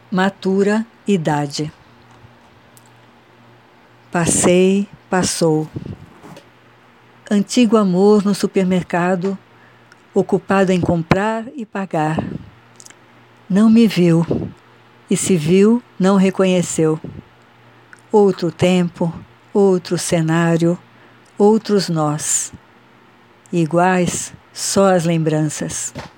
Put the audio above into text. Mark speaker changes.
Speaker 1: Matura idade. Passei, passou. Antigo amor no supermercado, ocupado em comprar e pagar. Não me viu, e se viu, não reconheceu. Outro tempo, outro cenário, outros nós. Iguais, só as lembranças.